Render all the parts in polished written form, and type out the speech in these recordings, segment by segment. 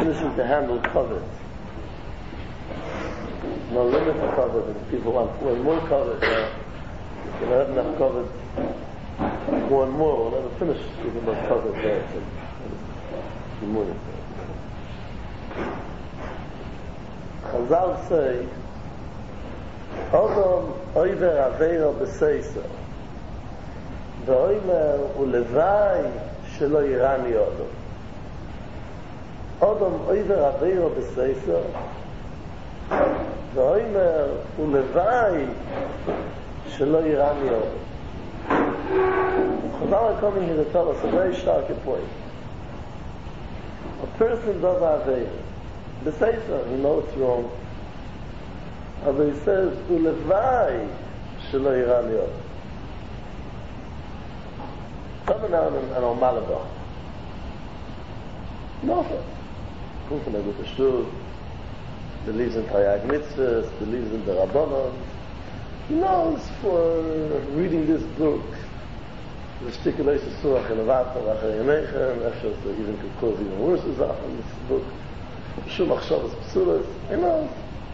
finishing to handle covet. No limit to covet, and people want more covet. You can have enough covet, more and more. We'll never finish speaking about covet there. Chazal say, Odom oiver aveiro b'seisa, ואוימר ולוואי שלא ירני אודום. אודום אויבר עבירו בספר, ואוימר ולוואי שלא ירני אודום. Chazal are coming here to tell us a very stark point. A person does aveiro. B'sefer, he knows it's wrong. But he says, ולוואי שלא ירני אודום. Coming down and on Malabah. Nothing. Comes from a good shul, believes in Tayag Mitzvahs, believes in the Rabbanon. He knows for reading this book, the stipulated surah in the Vata, Rachel Yemechem, Efshel, so even could cause even worse in this book. Shum Achshavas Psulas, he knows.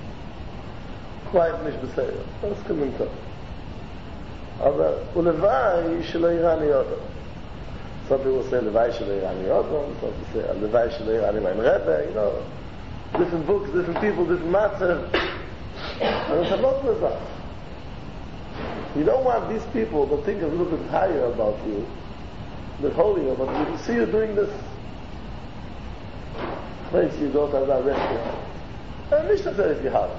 Quiet Nish B'Seir. That's coming to. Aber, ulevai shelo yirani odom. Some people say levai shelo yirani odom, some people say levai shelo yirani mein Rebbe, you know. Different books, different people, different matter. And it's a lot of that. You don't want these people to think a little bit higher about you, a bit holier, but you see you doing this. Place you go to that restaurant. And nicht dass ist gehabt.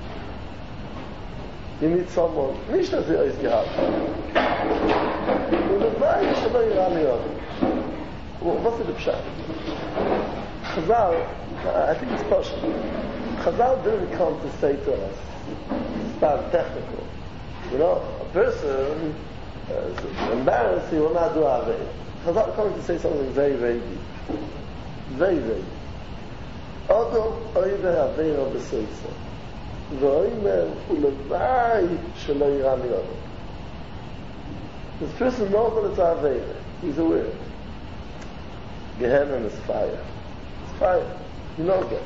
You meet someone, nicht dass ist gehabt. Und das war ich schon in Ramiot. Was ist der Pshat? Chazal, I think it's possible. Chazal didn't come to say to us, it's not technical. You know, a person is embarrassed, he will not do Avei. Chazal coming to say something very, very deep. Very, very deep. Odom oiver Aveiro b'seisa. V'oimer ulevai shelo yirani odom. This person knows that it's Aveiro. He's aware. Gehenna is fire. It's fire. He knows that.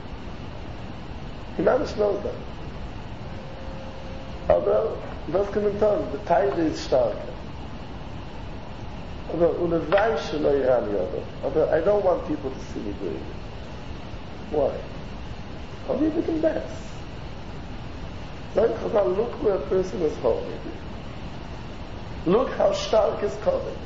He mamish knows that. Aber, was kann man tun? The tide is starker. Aber ulevai shelo yirani odom. Aber I don't want people to see me doing it. Why? I'll be a bit embarrassed. Look where a person is holding. Look how stark his covet.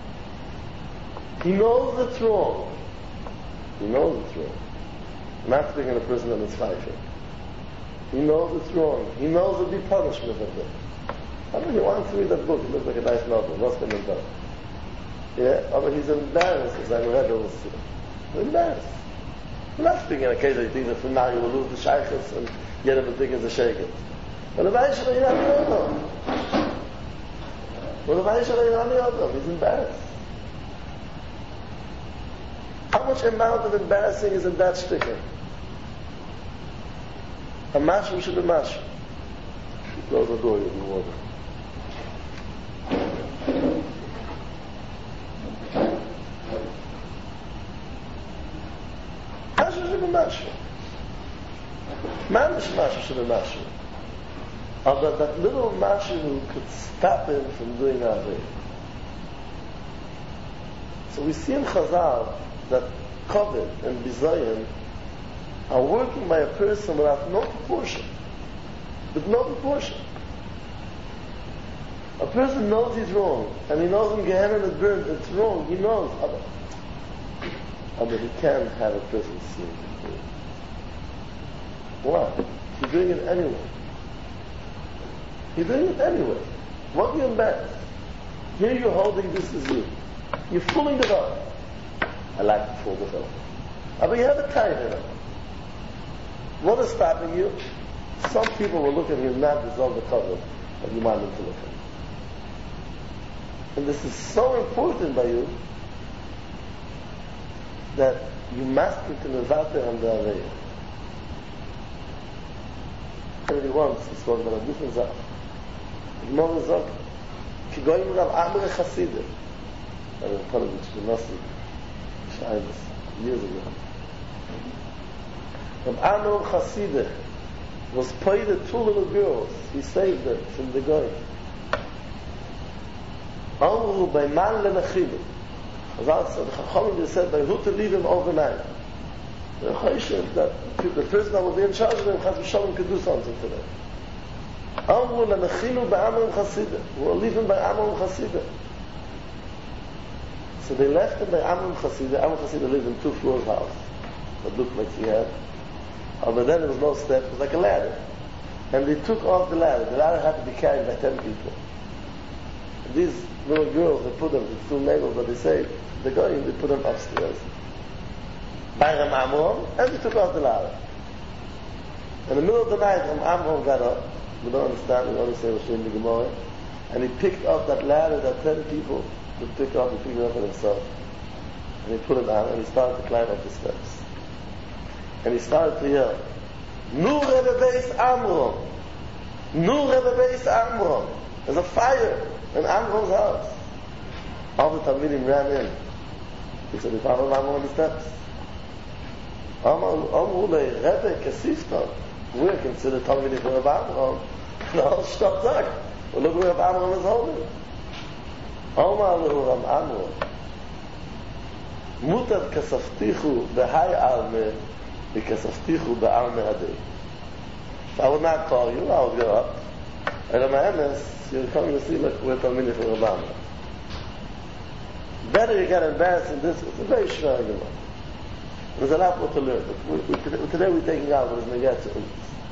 He knows it's wrong. He knows it's wrong. I'm not speaking of a person that is fighting. He knows it's wrong. He knows there'll be punishment of it. I mean, he wants to read that book. It looks like a nice novel. What's going to be done? Yeah, but he's embarrassed, as I read it. He's embarrassed. I'm not speaking in a case that you think that from now you will lose the shaykhs and yet everything is a shaykh. But the Vayishal Yirani Odom. He's embarrassed. How much amount of embarrassing is in that sticker? A mashu should be mashu. Close the door, you'll be water. Mashu should be mashu. Mamish mashu should be mashu. Although that little mashu could stop him from doing Avei. So we see in Chazal that Kovet and Bizayin are working by a person without no proportion. With no proportion. A person knows he's wrong, and he knows in Gehenna is burned, it's wrong, he knows. But he can't have a person see it. Why? He's doing it anyway. You're doing it anyway. What are you embarrassed? Here you're holding this as you. You're fooling the God. I like to fool the God. But you have a time in it. What is stopping you? Some people will look at you and not dissolve the cover that you want them to look at. And this is so important by you that you must be to Nevata and the Avei. Everybody wants to talk about a different Zach. Gemara sagt, ki goyim Rav Amre Chasidim. I was part of the Nasi, years ago. From Amram Chasidah was paid the two little girls. He saved them from the goy. Amru by man lenachilu. As I said, the Chachamim said by who to leave him overnight. The Chayshim, that the person that will be in charge of them, Chas v'Shalom, could do something to them. Amru lenachilu by Amram Chasidah. We'll leave him by Amram Chasidah. So they left him by Amram Chasidah. Amram Chasidah lived in 2 floors house. That looked like he had. But then there was no step, it was like a ladder. And they took off the ladder. The ladder had to be carried by 10 people. And these little girls, they put them, the 2 neighbors that they saved, they put them upstairs. By Ram Amram, and they took off the ladder. In the middle of the night, Ram Amram got up. We don't understand, we only say it was in the Gemara. And he picked up that ladder that 10 people could pick up, and pick it up for themselves. And he put it down, and he started to climb up the steps. And he started to yell, Nu Rebbe Beis Amram! Nu Rebbe Beis Amram! There's a fire in Amram's house. All the Talmidim ran in. He said, if Amram on the steps. Amru le Rebbe Kesifta. We are considered Talmidim for Rebbe Amram. The whole shop zack. Well, look where Rebbe Amram is holding. Omar lehu Ram Amram. Mutar kasaftichu b'hai alme B'kasaftichu ba'al me'adei. I would not call you, I would go up. And on my MS, you're coming to see like we're Talmidim for Obama. Better you get embarrassed in this, it's a very strong argument. There's a lot more to learn, but today we're taking out what is Negat to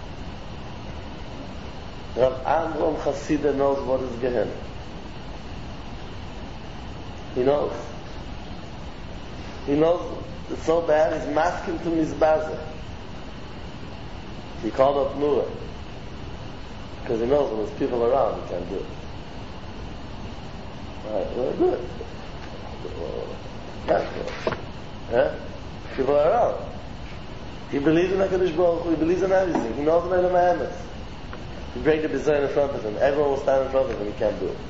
Rav Amram Chasidah knows what is Gehenna. He knows. He knows it's so bad, he's masking to Mizbazah. He called up Nura. Because he knows when there's people around, he can't do it. Alright, well, good. Yeah? People are around. He believes in HaKadosh Baruch Hu, he believes in everything. He knows the Eilam HaEmes. You break the Bizayin in front of him, everyone will stand in front of him, he can't do it.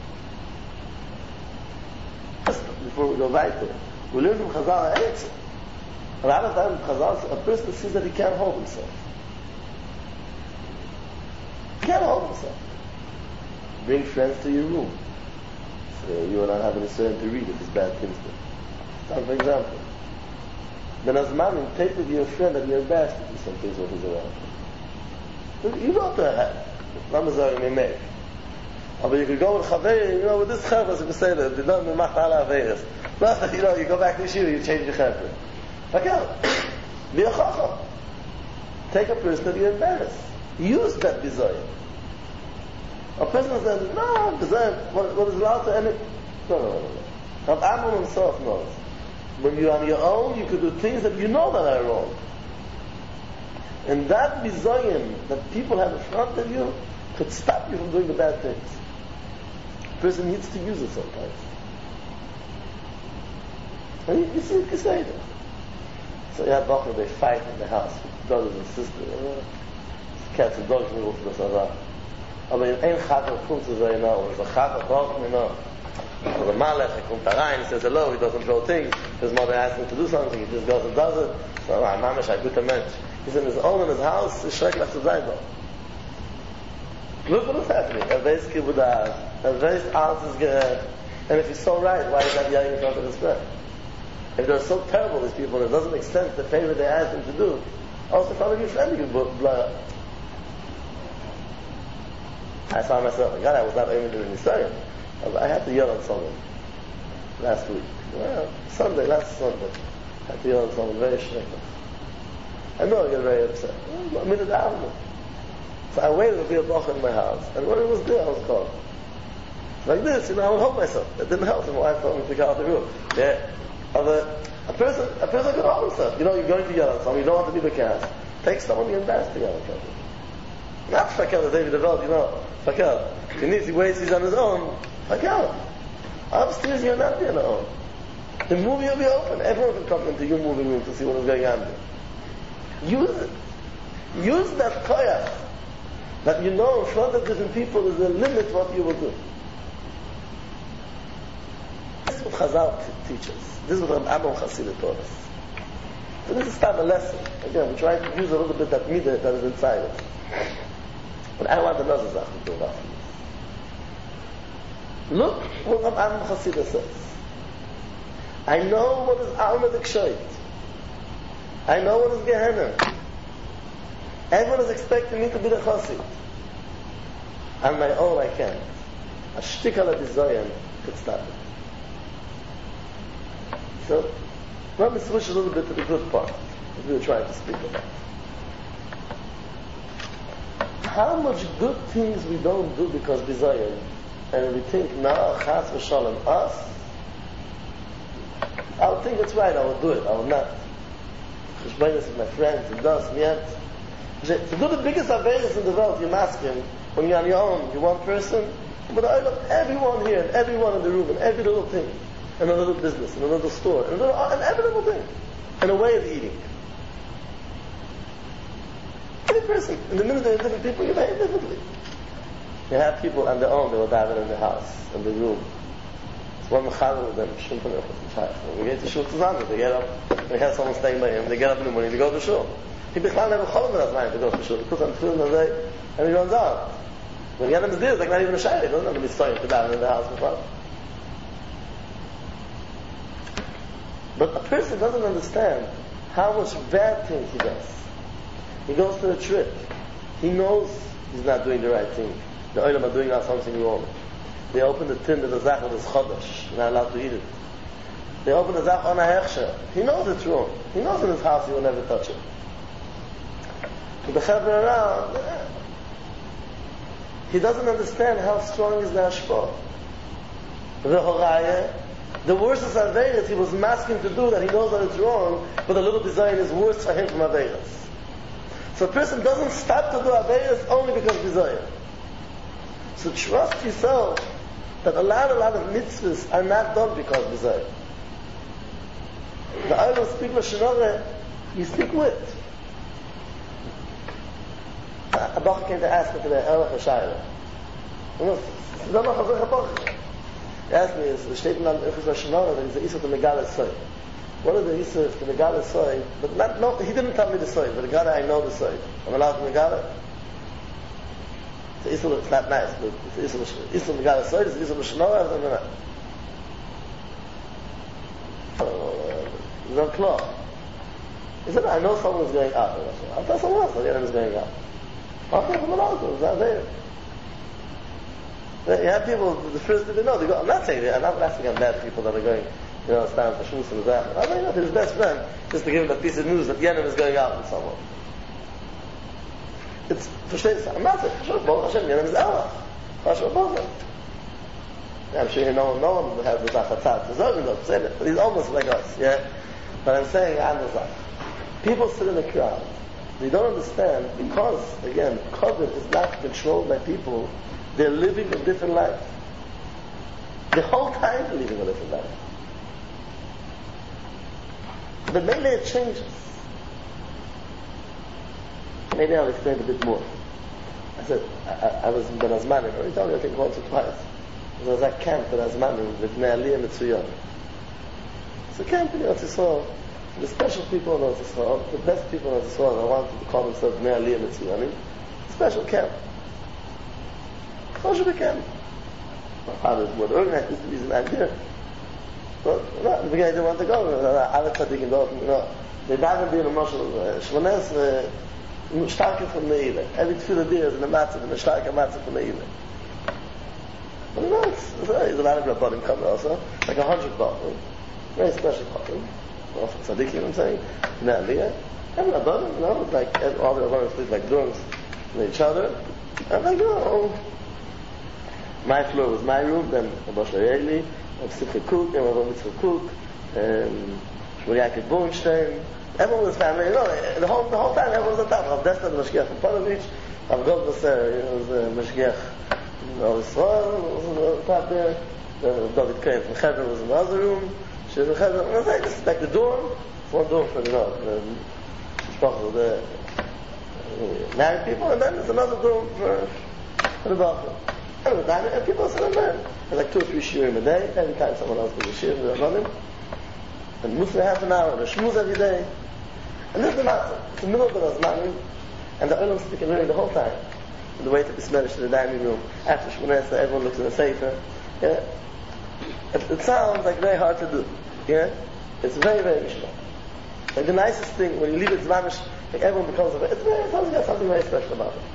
Just before we go back to it. We learn from Chazal Eretz. A lot of times Chazal, a person sees that he can't hold himself. He can't hold himself. Bring friends to your room. So you are not having a certain to read if it's bad things there. For example. Then as man, take with your friend that you're embarrassed to do some things when he's around. You don't have to have. Lamazar may make. But you could go with Chavei, with this Chavas, you can say that, you don't know, you go back to the Yeshiva, you change your Chavei. Okay, be a Chacham. Take a person that you're embarrassed. Use that Bizayin. A person says, no, Bizayin, what is allowed to end it? No. Rav Amram himself knows. When you're on your own, you could do things that you know that are wrong. And that Bizayin that people have in front of you could stop you from doing the bad things. A person needs to use it sometimes. And you see it say that. So you have Bachar, they fight in the house with brothers and sisters. Cats and dogs will go to the Sarah. I mean, ein Chaver comes to say no. There's a Chaver talking, the Malech, he comes rein, he says hello, he doesn't throw things. His mother asks him to do something, he just goes and does it. So, Mamish, I good mensch. He's in his own in his house, he's schrecklich zu sein. Look what is happening. Everybody's kibbutz, everybody's arms is gehört. And if he's so right, why is that yelling in front of his friend? If they're so terrible, these people, and it doesn't make sense the favor they asked him to do, also in front of your friend you blow up. I saw myself, God, I was not aiming to do any. I had to yell at someone last week. Well, last Sunday. I had to yell at someone very schrecklich. I know I get very upset. A minute after. So I waited to be a bracha in my house, and when it was there, I was called. Like this, I would hold myself. It didn't help. My wife told me to get out of the room. Yeah. A person can hold himself. You're going to yell at someone, you don't want to be the cast. Take someone you're embarrassed to yell at someone. Not Fakel, as David developed, Fakel. He waits, he's on his own. Fakel. Upstairs, you're not there on your own. The movie will be open. Everyone can come into your movie room to see what is going on there. Use it. Use that koyach. That you know in front of different people is the limit what you will do. This is what Chazal teaches. This is what Amram Chasidah taught us. So this is time a lesson. Again, we're trying to use a little bit that midah that is inside us. But I want another Sache to do that. Look what Rabban Chassidus says. I know what is Alma the Kshoit. I know what is Gehenna. Everyone is expecting me to be the Chassid. On my own I can't. A shtik ala bizayan could stop it. So, let me switch a little bit to the good part that we were trying to speak about. How much good things we don't do because bizayan, and we think, now, chas v'shalom, us, I would think it's right, I would do it, I would not. Cheshbonis with my friends, and das, and yet. To do the biggest averis in the world, you ask him, when you're on your own, you're one person, but I love everyone here, and everyone in the room, and every little thing, and a little business, and a little store, and every little thing, and a way of eating. Every person, in the minute there are different people, you behave differently. You have people on their own, they will dive in the house, in the room. It's one mechadr with them, when we get to shul zusammen, they get up, they have someone staying by him, they get up in the morning, they go to shul. He became never cholem with us mind to go to shul. He puts on tefillin all day, and he runs out. When the Adam is there, it's like not even a shayla. He doesn't have to be starting to dive in the house before. But a person doesn't understand how much bad things he does. He goes to a trip. He knows he's not doing the right thing. The oilam are doing something wrong. They open the tin with the zach that is chodesh. You're not allowed to eat it. They open the zach on a hechsher. He knows it's wrong. He knows in his house he will never touch it. But the chavra around, he doesn't understand how strong is the hashpah. The worst is Averis, he was masking to do that, he knows that it's wrong, but a little design is worse for him from Averis. So a person doesn't stop to do Averis only because desire. So trust yourself that a lot of mitzvahs are not done because desire. The Olam speak Lashonara, you stick with. A Bach came to ask me today, Erech Hashayla. He asked me, is the statement on Erech Hashayla, there is the Isra to Megala Soy. What are the Isra to Megala Soy? But not, no, he didn't tell me the Soy, but the Megala, I know the Soy. I'm allowed to Megala? The Isra, it's not nice, but it's the Isra Megala Soy, it's the Isra Hashayla, or not? It's not clear. He said, I know someone is going out. I'll tell someone else that the enemy is going out. Okay, from an altar, it's not there. You have people, the first thing they know, they go, I'm not saying that, I'm not asking on bad people that are going, stand for shmuz and that. I mean, his best friend, just to give him a piece of news that Yemen is going out with someone. It's, I'm not saying, Baruch Hashem, Yemen is Allah. I'm sure no one has the Zachatzat, but he's almost like us, yeah? But I'm saying, people sit in the crowd, they don't understand because, again, COVID is not controlled by people. They're living a different life. The whole time they're living a different life. But maybe it changes. Maybe I'll explain it a bit more. I said, I was in Ben Azmanim, I already told you, I think once or twice. There was that camp in Azmanim with Ne'aliyah Mitzuyon. It's a camp in Eretz Yisrael. The special people in Eretz Yisrael, the best people in Eretz Yisrael, I wanted to call themselves Ne'aliyah Mitzuyonim. Special camp. Kosher camp. My father's word organized this to be an idea. But no, in the beginning I didn't want to go. I was thinking, they died in the Moshel, Shmones, starke from Meile. Every tefillah there is in the matzah, and a starke matzah from Meile. But there's a lot of Rabbanim coming also, like 100 Rabbanim. Very special Rabbanim. Tzaddik, you know what I'm saying? Ne'aliyah. And Rabbanim, it's like all the Rabbanim sleep like drums with each other. I'm like, my floor was my room, then Abba Shlayeli, Simcha Cook, and Abba Mitzvah Cook, Shmuel Yaakov Bornstein. Everyone was family, the whole time everyone was on top. Rav Dessler, the Mashgiach from Ponovich, Rav Goldwasser, was the Mashgiach of Israel, was on top there. David Cohen from Hebron was in the other room. She was in Hebron. It was just like the dorm, one dorm for the married people, and then there's another dorm for the bathroom. And people sit in there. There's like 2 or 3 shiurim a day. Every time someone else does a shiur, they're running. And Muslim half an hour, and a shmuz every day. And this is the matter. It's the middle of the Nazmanim, and the Olam speaking really the whole time. The way to be smellish to the dining room. After Shmoneh Esrei, everyone looks in the Sefer. Yeah? It sounds like very hard to do. Yeah? It's very, very mishma. Like the nicest thing, when you leave it Zvanish, like everyone becomes a it's got something very special about it.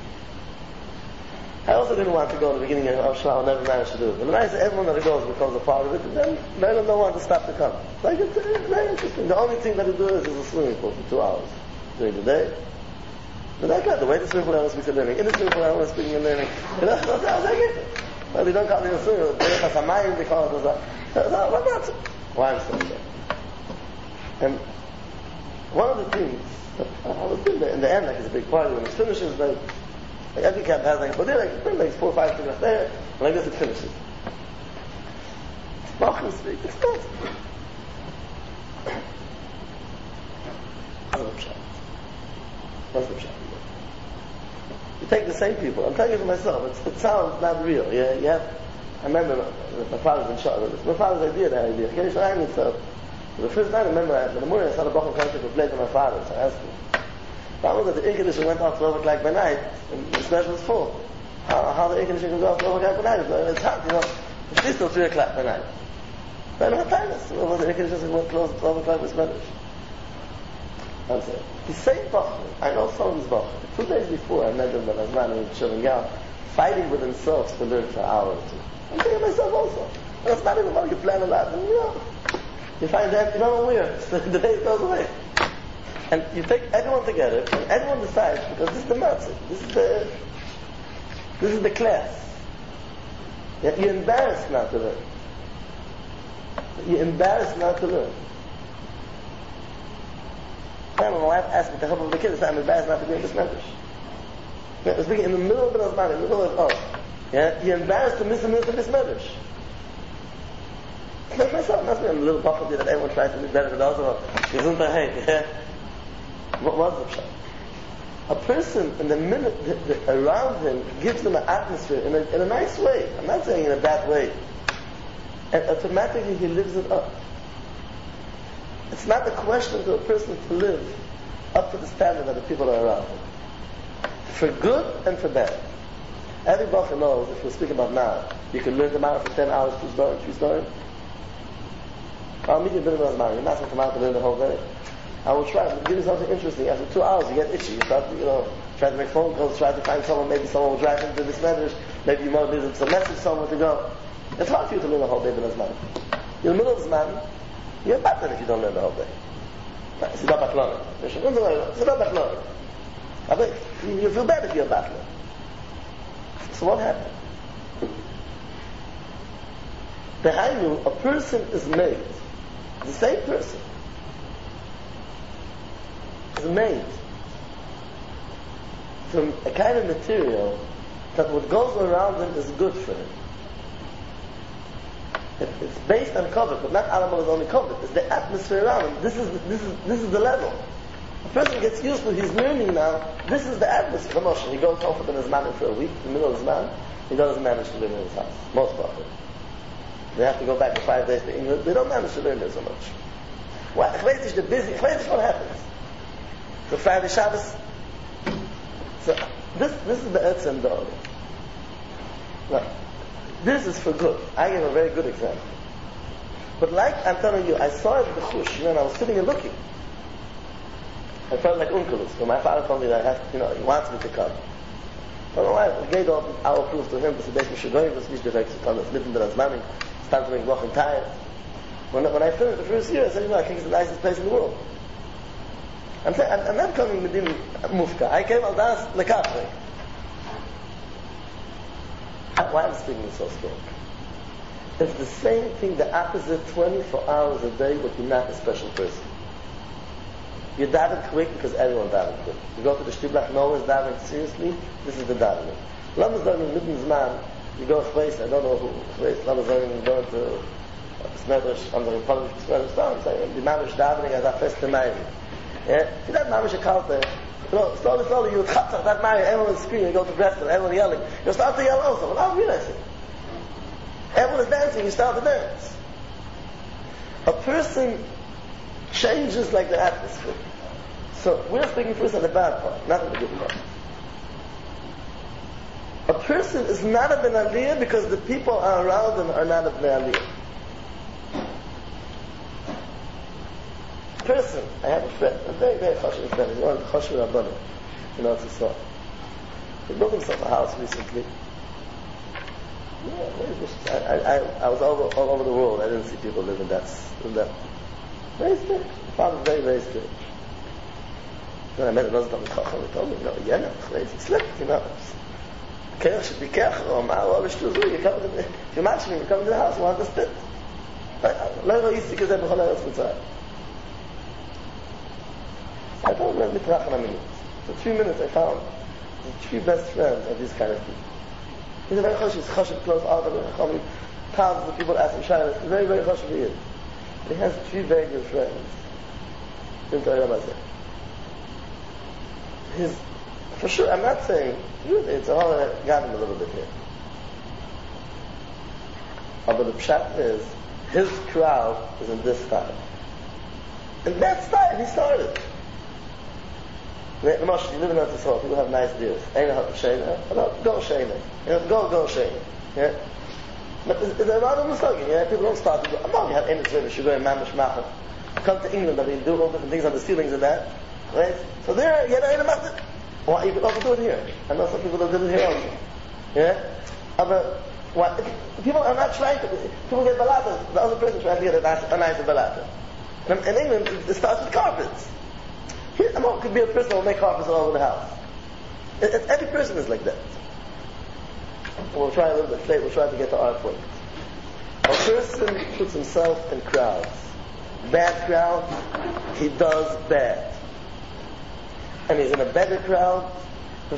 I also didn't want to go in the beginning of Shema, I never managed to do it. But the nice everyone that goes becomes a part of it, and then they don't want to stop to come. Like it's very interesting. The only thing that they do is a swimming pool for 2 hours during the day. But that's not the way the swimming pool everyone speaks and learning. In the swimming pool everyone is speaking and learning. That's how they get it. Well, they don't call it a swimming pool. They call it a why I'm saying that. And one of the things, I was in the end, like it's a big party, when it finishes, like every camp has like, but they're like 4 or 5 things left there, and like this it finishes. Bachman speak, it's not. What's the pshat? You take the same people, I'm telling you for myself, it sounds not real. Yeah, I remember my father's in charge of this. My father's idea, that idea. Okay, so I mean, so the first night I remember, in the morning I saw the Bachman concert to play to my father, so I asked him. The problem was that the air conditioner went off 12 o'clock by night, and the smash was full. How the air conditioner can go off 12 o'clock by night? It's hot, you know. It's still 3 o'clock by night. But I don't have time. So the air conditioner went close at 12 o'clock with smash. I'm saying, the same Bachman, I know some of these Bachman. 2 days before I met them when I was man in Shillingal, fighting with themselves to learn for an hour or 2. I'm thinking myself also. And it's not even about you plan a lot. And, you find that you don't know where. The day goes away. And you take everyone together, and everyone decides, because this is the matzah, this is the class. You're embarrassed not to learn. You're embarrassed not to learn. My wife asked me to help with the kids, I'm embarrassed not to be in this message. I was speaking in the middle of the Nazman, in the middle of us. Yeah? You're embarrassed to miss a minute of this message. Like myself, must be a little buffer that everyone tries to be better than others. Yeah? What was the pshat? A person, in the minute around him, gives them an atmosphere in a nice way. I'm not saying in a bad way. And automatically he lives it up. It's not a question to a person to live up to the standard of the people that are around him. For good and for bad. Every bacher knows, if we're speaking about now, you can learn the Gemara for 10 hours, 2 stories. I'll meet you in the middle of the Gemara. You're not going to come out to learn the whole day. I will try to give you something interesting. After 2 hours, you get itchy. You start to, try to make phone calls, try to find someone. Maybe someone will drive into this message. Maybe you might need some message somewhere to go. It's hard for you to learn the whole day in the Zman. You're in the middle of the Zman. You're better if you don't learn the whole day. It's not back you feel bad if you're battler. So what happened? Behind you, a person is made. The same person is made from a kind of material that what goes around him is good for him. It's based on covet, but not animal is only covet. It's the atmosphere around him. This is the level. A person gets used to, he's learning now, this is the atmosphere. He goes home for his man for a week, in the middle of his man, he doesn't manage to live in his house. Most of them. They have to go back for 5 days to England. They don't manage to learn there so much. Why? What happens? So Friday Shabbos. So this is the Etz and Dor. Now, this is for good. I give a very good example. But like I'm telling you, I saw it at the Chush, and I was sitting and looking. I felt like Unkelus. So my father told me that I have, he wants me to come. I don't know why. I gave our proof to him. This is basically Shagoyim, this is nicht direkt zu kommen. It's mitten in the Zmanim. Start to make Wochen tired. When I finished the first year, I said, I think it's the nicest place in the world. I'm not coming with him Mufka. I came al das lekafre. Why I'm speaking so strong? It's the same thing, the opposite 24 hours a day, but you're not a special person. You daven quick because everyone daven quick. You go to the Shtiblach, no one's davening seriously, this is the davening. Lamas davening mitten zman, you go to place, I don't know who, Lamas davening, you go to Smedrish, on the Republic of Smedrish, I'm saying, the Mamish davening as a fest Mayim. Yeah? If that Mamish a kalte, slowly, you would chatzach that Mayim, everyone is screaming, you go to Breston, everyone yelling, you start to yell also, without realizing. Everyone is dancing, you start to dance. A person changes like the atmosphere. So we're speaking first on the bad part, not on the good part. A person is not a ben aliyah because the people around him are not a ben aliyah. Person, I have a friend, a very, very chashuv friend. He's one of the chashuv rabbanim in Eretz Yisrael. He built himself a house recently. Yeah, I was all over the world. I didn't see people live in that. Very strict. My father was very, very strict. When I met another Talmid Chacham, he told me, crazy, slick, Kerech should be careful. If you're matching, you come to the house, you want to spit. I don't know, for 3 minutes I found the 3 best friends of these kind of people. He's a very chashuv, chashuv close out of it. Thousands of people ask him shaylas. He's very, very chashuv he is. He has 3 very good friends. For sure, I'm not saying, it's all I got him a little bit here. But the pshat is, his crowd is in this style. And that style, he started. You live in Eretz Yisrael, people have nice deals. Ain't a shayna, go shayna. Go shayna. Yeah? But it's a lot of mistake. Yeah? People don't start to go, you have any service, you go in mamish machem. Come to England, do all different things on the ceilings and that. Right? So there, you have a method. Well, you can also do it here. I know some people that did it here also. Yeah? But people are not trying to, people get balata. The other person tries to get a nice balata. In England, it starts with carpets. Here, it could be a person who will make carpets all over the house. Every person is like that. We'll try a little bit later, we'll try to get to our point. A person puts himself in crowds. Bad crowd, he does bad. And he's in a better crowd, a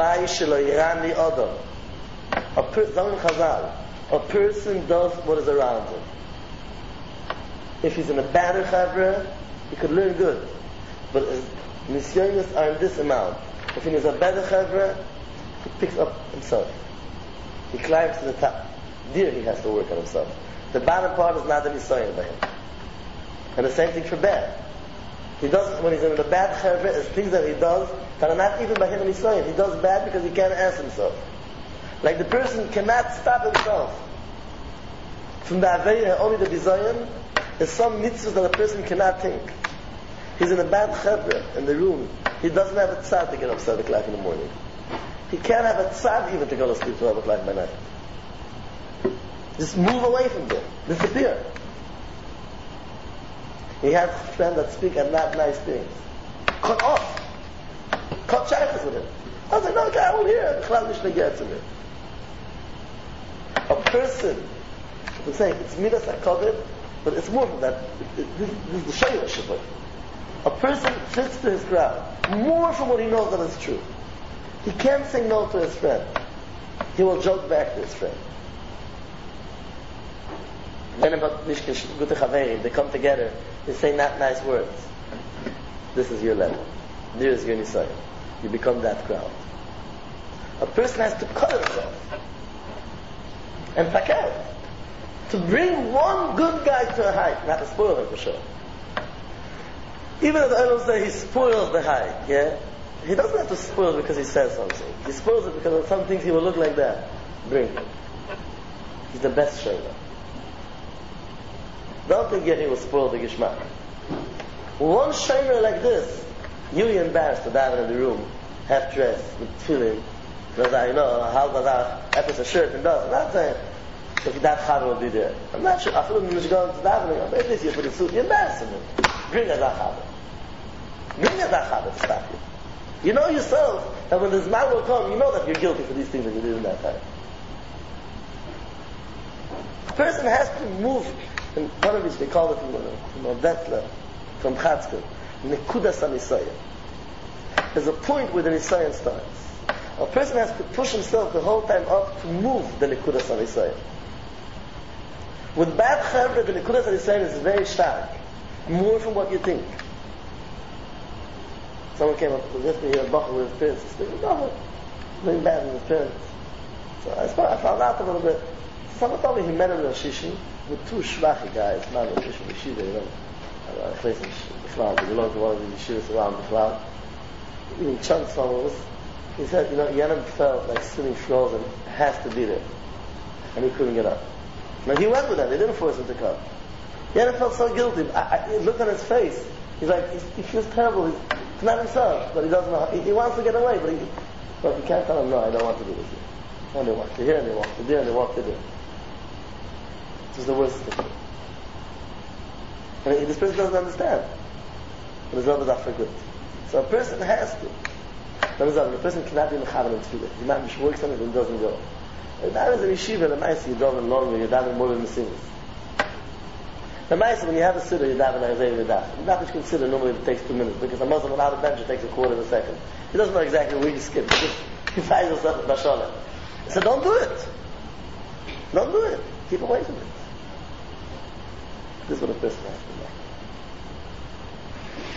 person does what is around him. If he's in a better chavra, he could learn good. But his nisyonos are in this amount. If he is a better chavra, he picks up himself. He climbs to the top. There he has to work on himself. The bottom part is not the nisyon by him. And the same thing for bad. He does, when he's in the bad chavra, it's things that he does that are not even by him and nisyon. He does bad because he can't answer himself. Like the person cannot stop himself from the avera, only the bizayon. There's some mitzvahs that a person cannot think. He's in a bad chavra in the room. He doesn't have a tzad to get up 7 o'clock in the morning. He can't have a tzad even to go to sleep 12 o'clock by night. Just move away from them. Disappear. He has friends that speak and not nice things. Cut off. Cut shaykhs with him. I was like, no, okay, I won't hear it. A person, I'm saying, it's midas HaKavod, but it's more than that. This is the shayla of it. A person fits to his crowd more from what he knows that is true. He can't say no to his friend. He will joke back to his friend. They come together, they say not nice words. This is your level. There is your nisayim. You become that crowd. A person has to cut himself and pack out to bring one good guy to a height, not to spoil him for sure. Even if the Olam say he spoils the height, yeah, he doesn't have to spoil it because he says something. He spoils it because of some things he will look like that. Bring him. He's the best shaver. Don't think yet he will spoil the gishmak. One shaver like this, you'll be embarrassed to dive in the room, half dressed, with tefillin, because I know how that happens a shirt and does. I'm not saying if that chava will be there. I'm not sure. I feel when you go into davening, at least you put a suit, you're embarrassing him. Bring a chava. Bring a chava to stop you. You know yourself that when this man will come, you know that you're guilty for these things that you did in that time. A person has to move. In Panovich, they call it from Odetla, from Chatzkel, Nekudas HaNisayim. There's a point where the Nisayim starts. A person has to push himself the whole time up to move the Nekudas HaNisayim. With bad chavra, the Nekudas HaNisayim is very stark, more from what you think. Someone came up to this, he had a bachur with his parents. He said, no, doing bad with his parents. So I found out a little bit. Someone told me he met him in a shishi with 2 shvachi guys, not a shishi, you know. he belonged to one of the yeshivas around the cloud, eating chunks almost. He said, Yenim felt like sitting frozen, has to be there. And he couldn't get up. Now he went with them, they didn't force him to come. Yenim felt so guilty. I looked on his face. He's like, he feels terrible. He's not himself, but he doesn't know how. He wants to get away, but you can't tell him, no, I don't want to do this. And they walk to here, and they walk to there, and they walk to there. This is the worst thing. And this person doesn't understand. But his love is not for good. So a person has to. The person cannot be in the Chavan and Tefillah. He might be works on it and doesn't go. That is an yeshiva, the Maisa, you daven longer, you're davening more than the singers. The Maisa, when you have a siddur, you daven Isaiah, you daven. Not that you consider normally it takes 2 minutes, because a Muslim without a bench, it takes a quarter of a second. He doesn't know exactly where you skip. He finds himself at Bashala. He said, don't do it. Don't do it. Keep away from it. This is what a person has to do.